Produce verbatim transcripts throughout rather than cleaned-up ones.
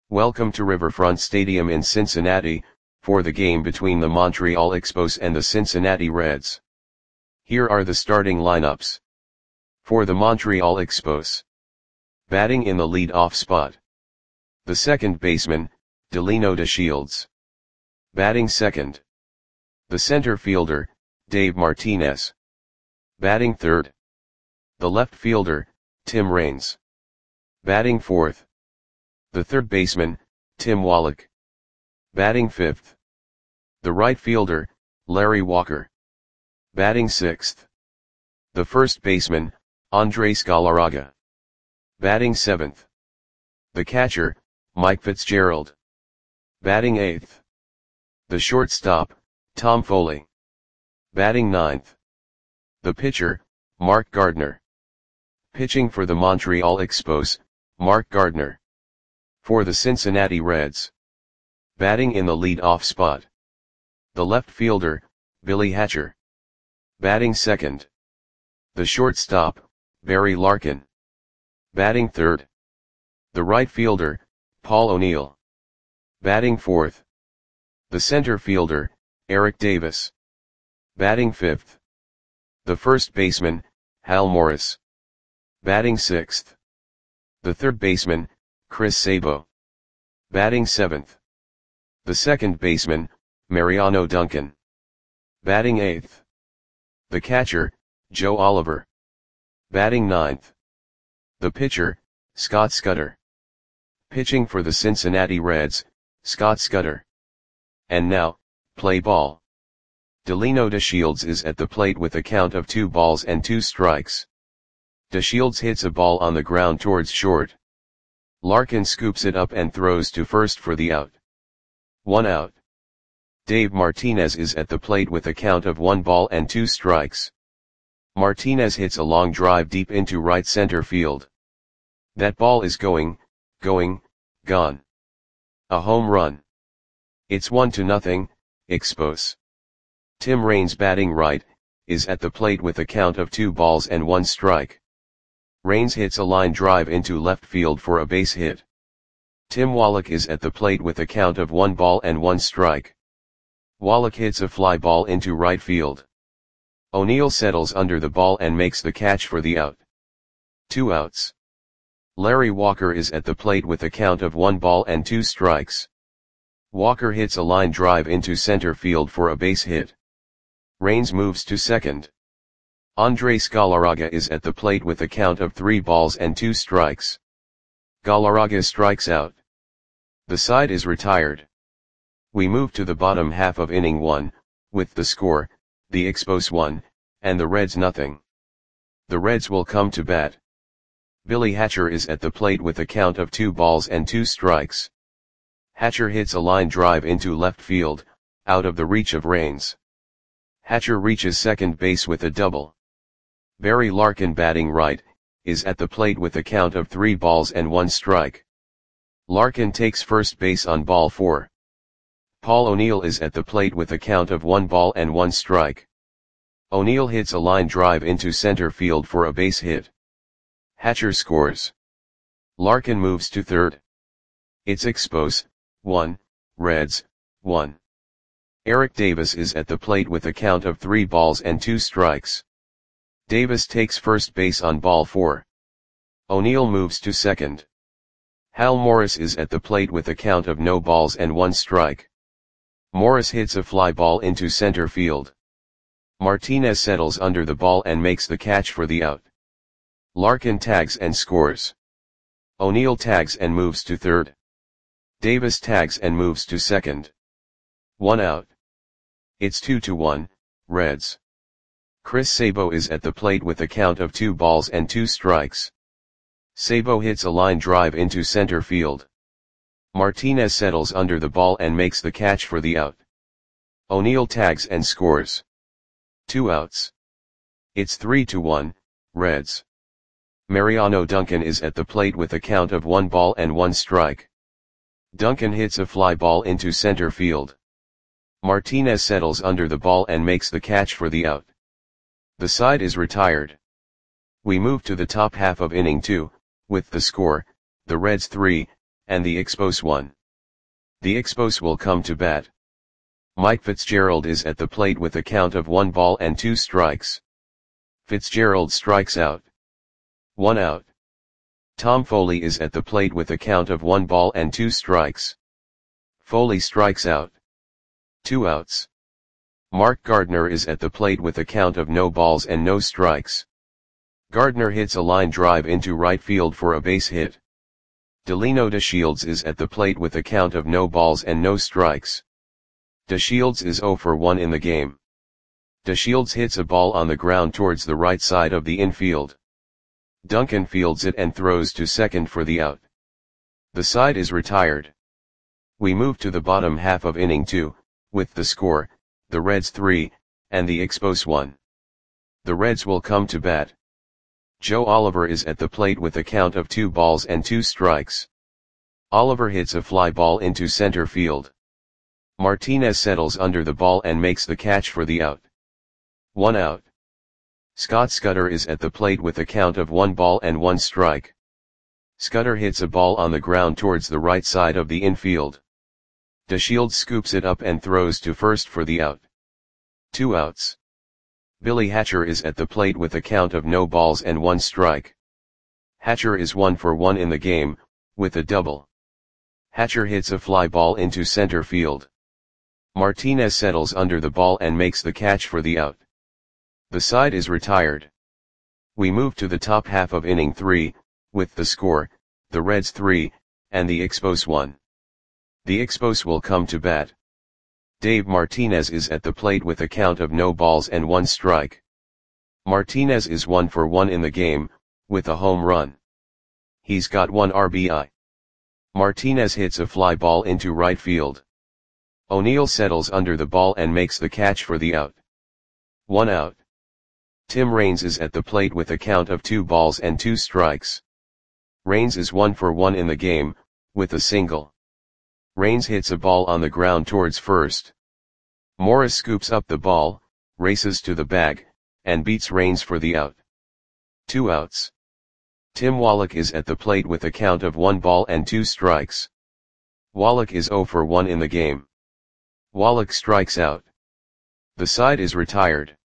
Welcome to Riverfront Stadium in Cincinnati, for the game between the Montreal Expos and the Cincinnati Reds. Here are the starting lineups. For the Montreal Expos. Batting in the lead-off spot. The second baseman, Delino DeShields. Batting second. The center fielder, Dave Martinez. Batting third. The left fielder, Tim Raines. Batting fourth. The third baseman, Tim Wallach. Batting fifth. The right fielder, Larry Walker. Batting sixth. The first baseman, Andres Galarraga. Batting seventh. The catcher, Mike Fitzgerald. Batting eighth. The shortstop, Tom Foley. Batting ninth. The pitcher, Mark Gardner. Pitching for the Montreal Expos, Mark Gardner. For the Cincinnati Reds. Batting in the lead-off spot. The left fielder, Billy Hatcher. Batting second. The shortstop, Barry Larkin. Batting third. The right fielder, Paul O'Neill. Batting fourth. The center fielder, Eric Davis. Batting fifth. The first baseman, Hal Morris. Batting sixth. The third baseman, Chris Sabo. Batting seventh. The second baseman, Mariano Duncan. Batting eighth. The catcher, Joe Oliver. Batting ninth. The pitcher, Scott Scudder. Pitching for the Cincinnati Reds, Scott Scudder. And now, play ball. Delino DeShields is at the plate with a count of two balls and two strikes. DeShields hits a ball on the ground towards short. Larkin scoops it up and throws to first for the out. One out. Dave Martinez is at the plate with a count of one ball and two strikes. Martinez hits a long drive deep into right center field. That ball is going, going, gone. A home run. It's one to nothing, Expos. Tim Raines, batting right, is at the plate with a count of two balls and one strike. Raines hits a line drive into left field for a base hit. Tim Wallach is at the plate with a count of one ball and one strike. Wallach hits a fly ball into right field. O'Neill settles under the ball and makes the catch for the out. Two outs. Larry Walker is at the plate with a count of one ball and two strikes. Walker hits a line drive into center field for a base hit. Raines moves to second. Andres Galarraga is at the plate with a count of three balls and two strikes. Galarraga strikes out. The side is retired. We move to the bottom half of inning one, with the score, the Expos one, and the Reds nothing. The Reds will come to bat. Billy Hatcher is at the plate with a count of two balls and two strikes. Hatcher hits a line drive into left field, out of the reach of Raines. Hatcher reaches second base with a double. Barry Larkin, batting right, is at the plate with a count of three balls and one strike. Larkin takes first base on ball four. Paul O'Neill is at the plate with a count of one ball and one strike. O'Neill hits a line drive into center field for a base hit. Hatcher scores. Larkin moves to third. It's Expos, one, Reds, one. Eric Davis is at the plate with a count of three balls and two strikes. Davis takes first base on ball four. O'Neill moves to second. Hal Morris is at the plate with a count of no balls and one strike. Morris hits a fly ball into center field. Martinez settles under the ball and makes the catch for the out. Larkin tags and scores. O'Neill tags and moves to third. Davis tags and moves to second. One out. It's two to one, Reds. Chris Sabo is at the plate with a count of two balls and two strikes. Sabo hits a line drive into center field. Martinez settles under the ball and makes the catch for the out. O'Neill tags and scores. Two outs. It's three to one, Reds. Mariano Duncan is at the plate with a count of one ball and one strike. Duncan hits a fly ball into center field. Martinez settles under the ball and makes the catch for the out. The side is retired. We move to the top half of inning two, with the score, the Reds three, and the Expos one. The Expos will come to bat. Mike Fitzgerald is at the plate with a count of one ball and two strikes. Fitzgerald strikes out. One out. Tom Foley is at the plate with a count of one ball and two strikes. Foley strikes out. Two outs. Mark Gardner is at the plate with a count of no balls and no strikes. Gardner hits a line drive into right field for a base hit. Delino DeShields is at the plate with a count of no balls and no strikes. DeShields is zero for one in the game. DeShields hits a ball on the ground towards the right side of the infield. Duncan fields it and throws to second for the out. The side is retired. We move to the bottom half of inning two, with the score, the Reds three, and the Expos one. The Reds will come to bat. Joe Oliver is at the plate with a count of two balls and two strikes. Oliver hits a fly ball into center field. Martinez settles under the ball and makes the catch for the out. One out. Scott Scudder is at the plate with a count of one ball and one strike. Scudder hits a ball on the ground towards the right side of the infield. DeShields scoops it up and throws to first for the out. Two outs. Billy Hatcher is at the plate with a count of no balls and one strike. Hatcher is one for one in the game, with a double. Hatcher hits a fly ball into center field. Martinez settles under the ball and makes the catch for the out. The side is retired. We move to the top half of inning three, with the score, the Reds three, and the Expos one. The Expos will come to bat. Dave Martinez is at the plate with a count of no balls and one strike. Martinez is one for one in the game, with a home run. He's got one R B I. Martinez hits a fly ball into right field. O'Neill settles under the ball and makes the catch for the out. One out. Tim Raines is at the plate with a count of two balls and two strikes. Raines is one for one in the game, with a single. Raines hits a ball on the ground towards first. Morris scoops up the ball, races to the bag, and beats Raines for the out. Two outs. Tim Wallach is at the plate with a count of one ball and two strikes. Wallach is zero for one in the game. Wallach strikes out. The side is retired.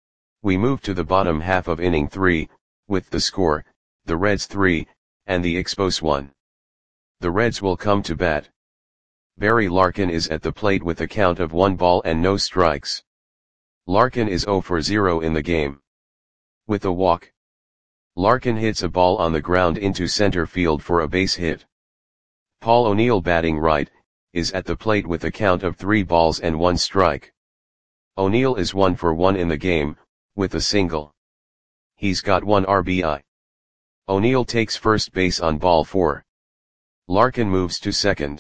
We move to the bottom half of inning three, with the score, the Reds three, and the Expos one. The Reds will come to bat. Barry Larkin is at the plate with a count of one ball and no strikes. Larkin is zero for zero in the game. With a walk. Larkin hits a ball on the ground into center field for a base hit. Paul O'Neill, batting right, is at the plate with a count of three balls and one strike. O'Neill is one for one in the game, with a single. He's got one R B I. O'Neill takes first base on ball four. Larkin moves to second.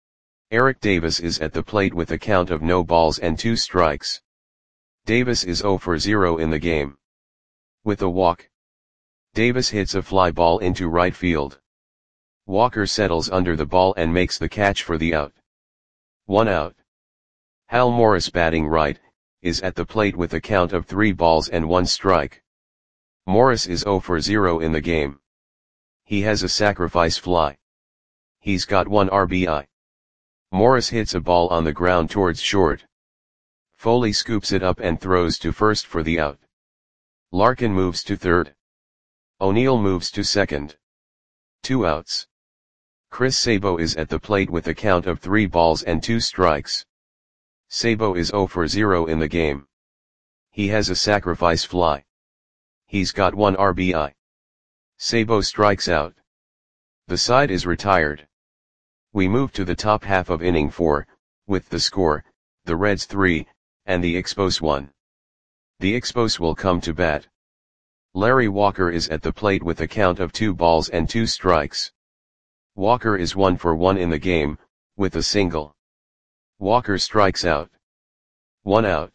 Eric Davis is at the plate with a count of no balls and two strikes. Davis is zero for zero in the game. With a walk. Davis hits a fly ball into right field. Walker settles under the ball and makes the catch for the out. One out. Hal Morris, batting right, is at the plate with a count of three balls and one strike. Morris is zero for zero in the game. He has a sacrifice fly. He's got one R B I. Morris hits a ball on the ground towards short. Foley scoops it up and throws to first for the out. Larkin moves to third. O'Neill moves to second. Two outs. Chris Sabo is at the plate with a count of three balls and two strikes. Sabo is zero for zero in the game. He has a sacrifice fly. He's got one R B I. Sabo strikes out. The side is retired. We move to the top half of inning four, with the score, the Reds three, and the Expos one. The Expos will come to bat. Larry Walker is at the plate with a count of two balls and two strikes. Walker is one for one in the game, with a single. Walker strikes out. One out.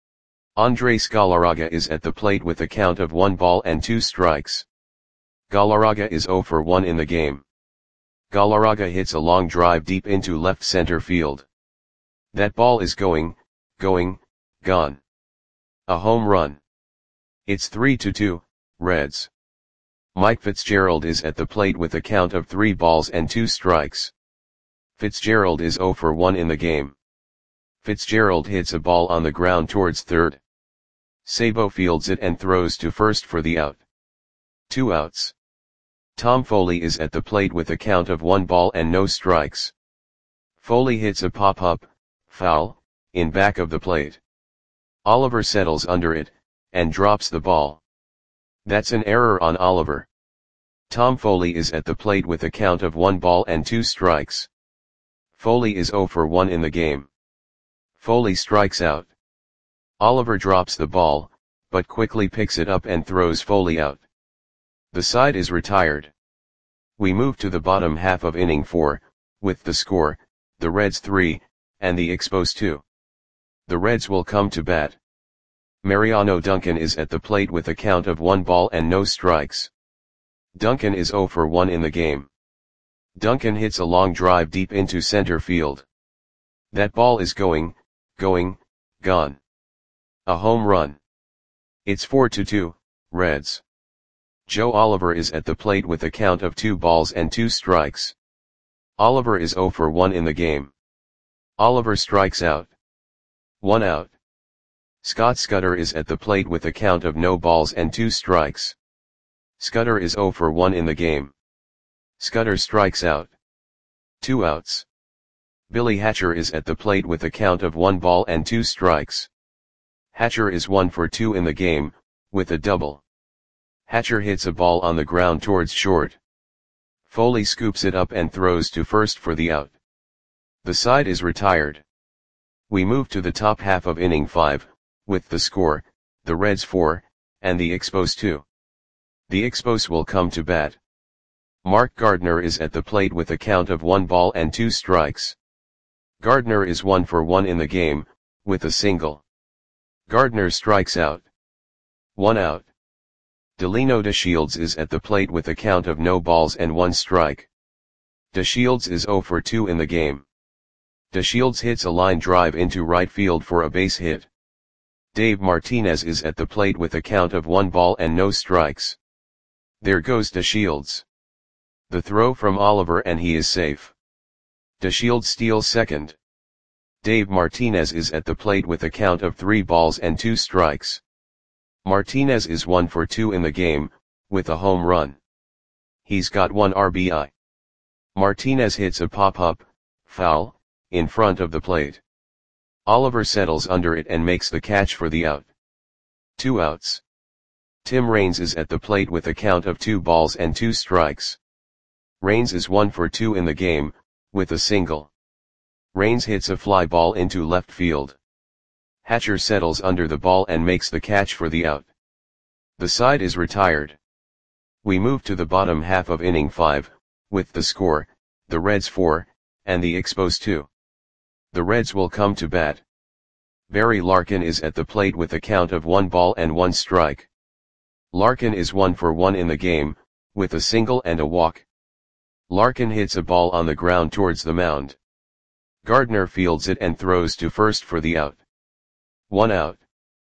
Andres Galarraga is at the plate with a count of one ball and two strikes. Galarraga is zero for one in the game. Galarraga hits a long drive deep into left center field. That ball is going, going, gone. A home run. It's three to two, Reds. Mike Fitzgerald is at the plate with a count of three balls and two strikes. Fitzgerald is zero for one in the game. Fitzgerald hits a ball on the ground towards third. Sabo fields it and throws to first for the out. Two outs. Tom Foley is at the plate with a count of one ball and no strikes. Foley hits a pop-up, foul, in back of the plate. Oliver settles under it, and drops the ball. That's an error on Oliver. Tom Foley is at the plate with a count of one ball and two strikes. Foley is zero for one in the game. Foley strikes out. Oliver drops the ball, but quickly picks it up and throws Foley out. The side is retired. We move to the bottom half of inning four, with the score, the Reds three, and the Expos two. The Reds will come to bat. Mariano Duncan is at the plate with a count of one ball and no strikes. Duncan is zero for one in the game. Duncan hits a long drive deep into center field. That ball is going, going, gone. A home run. It's four to two, Reds. Joe Oliver is at the plate with a count of two balls and two strikes. Oliver is zero for one in the game. Oliver strikes out. One out. Scott Scudder is at the plate with a count of no balls and two strikes. Scudder is zero for one in the game. Scudder strikes out. Two outs. Billy Hatcher is at the plate with a count of one ball and two strikes. Hatcher is one for two in the game, with a double. Hatcher hits a ball on the ground towards short. Foley scoops it up and throws to first for the out. The side is retired. We move to the top half of inning five, with the score, the Reds four, and the Expos two. The Expos will come to bat. Mark Gardner is at the plate with a count of one ball and two strikes. Gardner is one for one in the game, with a single. Gardner strikes out. One out. Delino DeShields is at the plate with a count of no balls and one strike. DeShields is zero for two in the game. DeShields hits a line drive into right field for a base hit. Dave Martinez is at the plate with a count of one ball and no strikes. There goes DeShields. The throw from Oliver and he is safe. DeShields steals second. Dave Martinez is at the plate with a count of three balls and two strikes. Martinez is one for two in the game, with a home run. He's got one R B I. Martinez hits a pop-up, foul, in front of the plate. Oliver settles under it and makes the catch for the out. Two outs. Tim Raines is at the plate with a count of two balls and two strikes. Raines is one for two in the game, with a single. Raines hits a fly ball into left field. Hatcher settles under the ball and makes the catch for the out. The side is retired. We move to the bottom half of inning five, with the score, the Reds four, and the Expos two. The Reds will come to bat. Barry Larkin is at the plate with a count of one ball and one strike. Larkin is one for one in the game, with a single and a walk. Larkin hits a ball on the ground towards the mound. Gardner fields it and throws to first for the out. One out.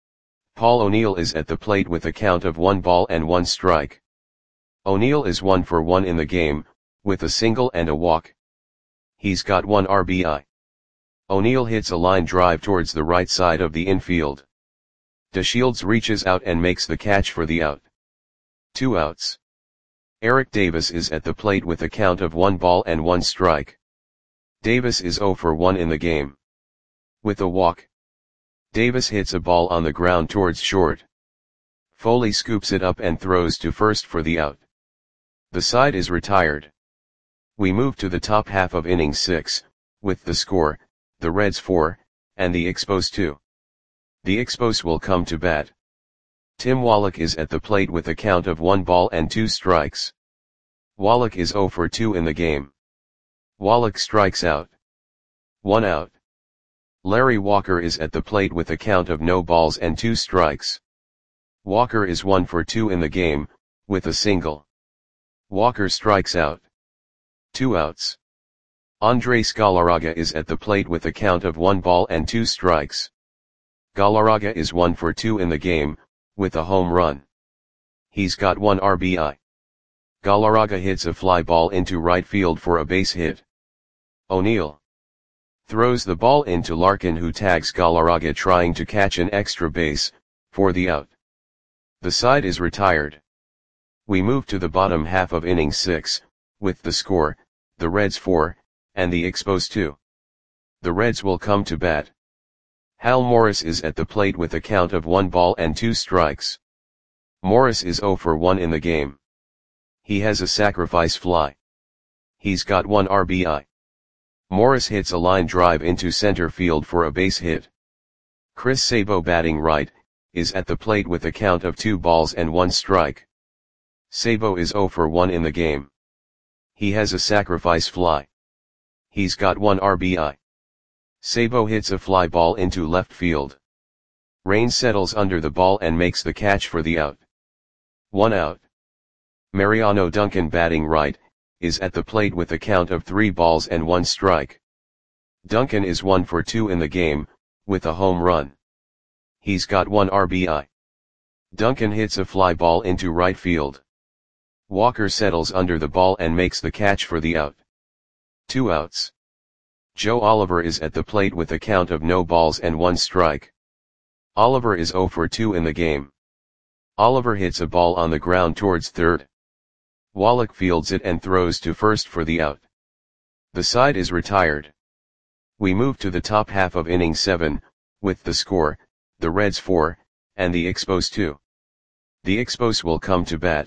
Paul O'Neill is at the plate with a count of one ball and one strike. O'Neill is one for one in the game, with a single and a walk. He's got one R B I. O'Neill hits a line drive towards the right side of the infield. DeShields reaches out and makes the catch for the out. Two outs. Eric Davis is at the plate with a count of one ball and one strike. Davis is zero for one in the game. With a walk. Davis hits a ball on the ground towards short. Foley scoops it up and throws to first for the out. The side is retired. We move to the top half of inning six, with the score, the Reds four, and the Expos two. The Expos will come to bat. Tim Wallach is at the plate with a count of one ball and two strikes. Wallach is zero for two in the game. Wallach strikes out. One out. Larry Walker is at the plate with a count of no balls and two strikes. Walker is one for two in the game, with a single. Walker strikes out. Two outs. Andres Galarraga is at the plate with a count of one ball and two strikes. Galarraga is one for two in the game, with a home run. He's got one R B I. Galarraga hits a fly ball into right field for a base hit. O'Neill throws the ball into Larkin, who tags Galarraga trying to catch an extra base, for the out. The side is retired. We move to the bottom half of inning six, with the score, the Reds four, and the Expos two. The Reds will come to bat. Hal Morris is at the plate with a count of one ball and two strikes. Morris is oh for one in the game. He has a sacrifice fly. He's got one R B I. Morris hits a line drive into center field for a base hit. Chris Sabo, batting right, is at the plate with a count of two balls and one strike. Sabo is oh for one in the game. He has a sacrifice fly. He's got one R B I. Sabo hits a fly ball into left field. Rain settles under the ball and makes the catch for the out. One out. Mariano Duncan, batting right, is at the plate with a count of three balls and one strike. Duncan is one for two in the game, with a home run. He's got one R B I. Duncan hits a fly ball into right field. Walker settles under the ball and makes the catch for the out. Two outs. Joe Oliver is at the plate with a count of no balls and one strike. Oliver is oh for two in the game. Oliver hits a ball on the ground towards third. Wallach fields it and throws to first for the out. The side is retired. We move to the top half of inning seven, with the score, the Reds four, and the Expos two. The Expos will come to bat.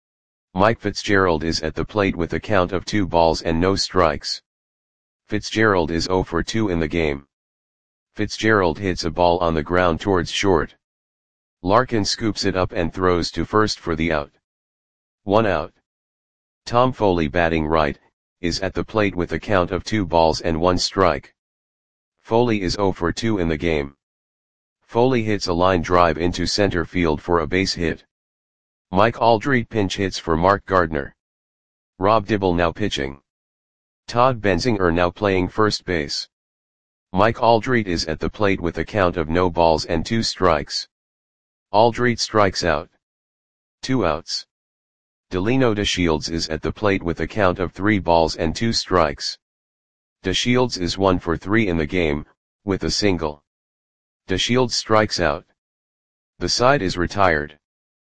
Mike Fitzgerald is at the plate with a count of two balls and no strikes. Fitzgerald is oh for two in the game. Fitzgerald hits a ball on the ground towards short. Larkin scoops it up and throws to first for the out. One out. Tom Foley, batting right, is at the plate with a count of two balls and one strike. Foley is oh for two in the game. Foley hits a line drive into center field for a base hit. Mike Aldrete pinch hits for Mark Gardner. Rob Dibble now pitching. Todd Benzinger now playing first base. Mike Aldrete is at the plate with a count of no balls and two strikes. Aldrete strikes out. Two outs. Delino DeShields is at the plate with a count of three balls and two strikes. DeShields is one for three in the game, with a single. DeShields strikes out. The side is retired.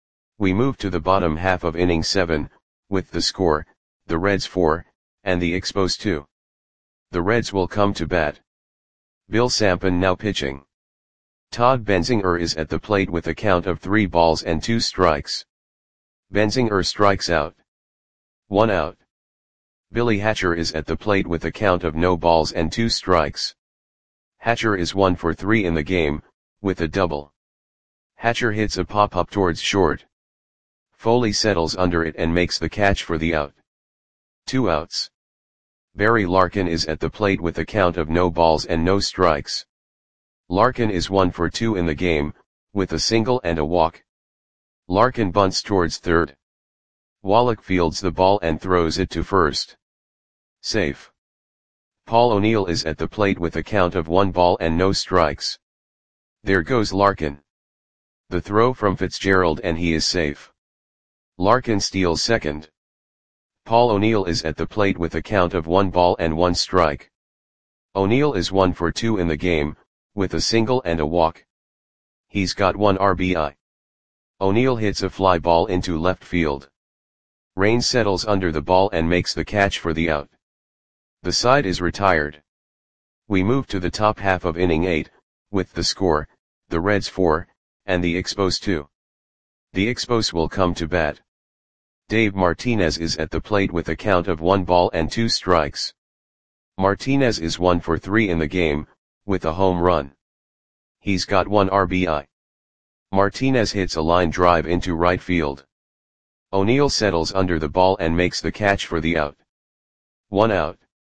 We move to the bottom half of inning seven, with the score, the Reds four, and the Expos two. The Reds will come to bat. Bill Sampson now pitching. Todd Benzinger is at the plate with a count of three balls and two strikes. Benzinger strikes out. One out. Billy Hatcher is at the plate with a count of no balls and two strikes. Hatcher is one for three in the game, with a double. Hatcher hits a pop-up towards short. Foley settles under it and makes the catch for the out. Two outs. Barry Larkin is at the plate with a count of no balls and no strikes. Larkin is one for two in the game, with a single and a walk. Larkin bunts towards third. Wallach fields the ball and throws it to first. Safe. Paul O'Neill is at the plate with a count of one ball and no strikes. There goes Larkin. The throw from Fitzgerald and he is safe. Larkin steals second. Paul O'Neill is at the plate with a count of one ball and one strike. O'Neill is one for two in the game, with a single and a walk. He's got one R B I. O'Neill hits a fly ball into left field. Rain settles under the ball and makes the catch for the out. The side is retired. We move to the top half of inning eight, with the score, the Reds four, and the Expos two. The Expos will come to bat. Dave Martinez is at the plate with a count of one ball and two strikes. Martinez is one for three in the game, with a home run. He's got one R B I. Martinez hits a line drive into right field. O'Neill settles under the ball and makes the catch for the out. One out.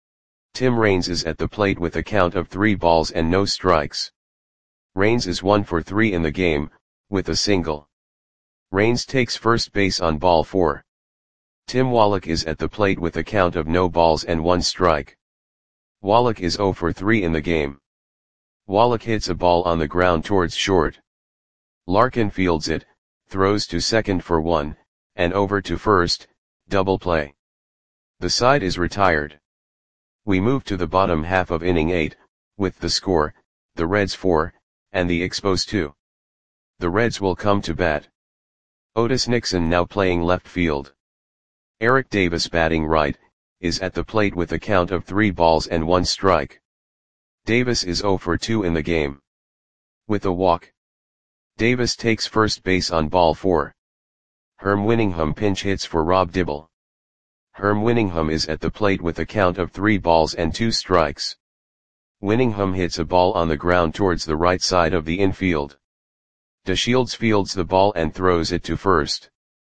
Tim Raines is at the plate with a count of three balls and no strikes. Raines is one for three in the game, with a single. Raines takes first base on ball four. Tim Wallach is at the plate with a count of no balls and one strike. Wallach is oh for three in the game. Wallach hits a ball on the ground towards short. Larkin fields it, throws to second for one, and over to first, double play. The side is retired. We move to the bottom half of inning eight, with the score, the Reds four, and the Expos two. The Reds will come to bat. Otis Nixon now playing left field. Eric Davis batting right, is at the plate with a count of three balls and one strike. Davis is oh for two in the game. With a walk, Davis takes first base on ball four. Herm Winningham pinch hits for Rob Dibble. Herm Winningham is at the plate with a count of three balls and two strikes. Winningham hits a ball on the ground towards the right side of the infield. DeShields fields the ball and throws it to first.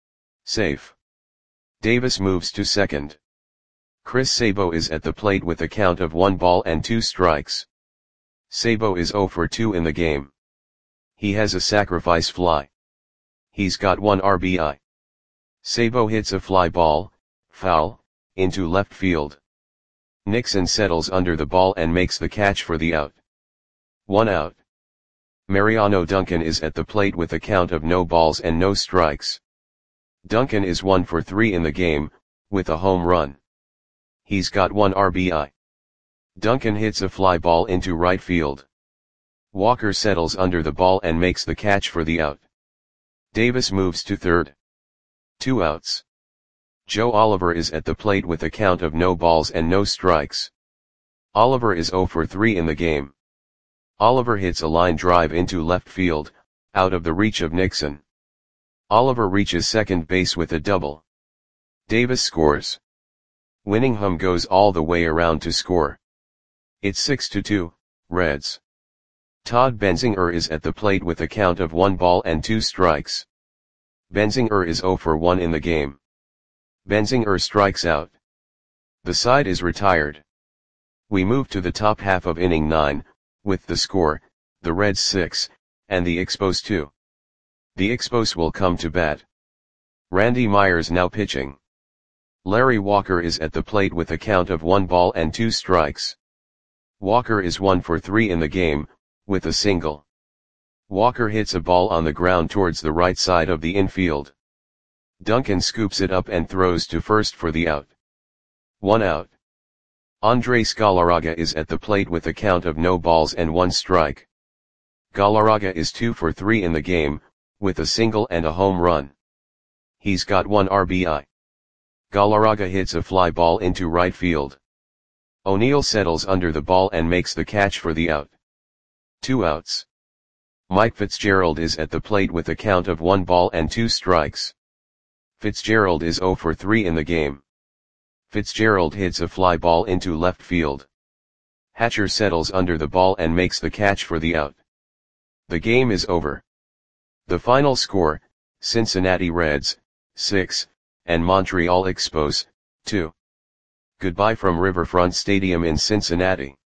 Safe. Davis moves to second. Chris Sabo is at the plate with a count of one ball and two strikes. Sabo is oh for two in the game. He has a sacrifice fly. He's got one R B I. Sabo hits a fly ball, foul, into left field. Nixon settles under the ball and makes the catch for the out. One out. Mariano Duncan is at the plate with a count of no balls and no strikes. Duncan is one for three in the game, with a home run. He's got one R B I. Duncan hits a fly ball into right field. Walker settles under the ball and makes the catch for the out. Davis moves to third. Two outs. Joe Oliver is at the plate with a count of no balls and no strikes. Oliver is oh for three in the game. Oliver hits a line drive into left field, out of the reach of Nixon. Oliver reaches second base with a double. Davis scores. Winningham goes all the way around to score. It's six to two, Reds. Todd Benzinger is at the plate with a count of one ball and two strikes. Benzinger is oh for one in the game. Benzinger strikes out. The side is retired. We move to the top half of inning nine, with the score, the Reds six, and the Expos two. The Expos will come to bat. Randy Myers now pitching. Larry Walker is at the plate with a count of one ball and two strikes. Walker is one for three in the game, with a single. Walker hits a ball on the ground towards the right side of the infield. Duncan scoops it up and throws to first for the out. One out. Andres Galarraga is at the plate with a count of no balls and one strike. Galarraga is two for three in the game, with a single and a home run. He's got one R B I. Galarraga hits a fly ball into right field. O'Neill settles under the ball and makes the catch for the out. Two outs. Mike Fitzgerald is at the plate with a count of one ball and two strikes. Fitzgerald is oh for three in the game. Fitzgerald hits a fly ball into left field. Hatcher settles under the ball and makes the catch for the out. The game is over. The final score, Cincinnati Reds, six, and Montreal Expos, two. Goodbye from Riverfront Stadium in Cincinnati.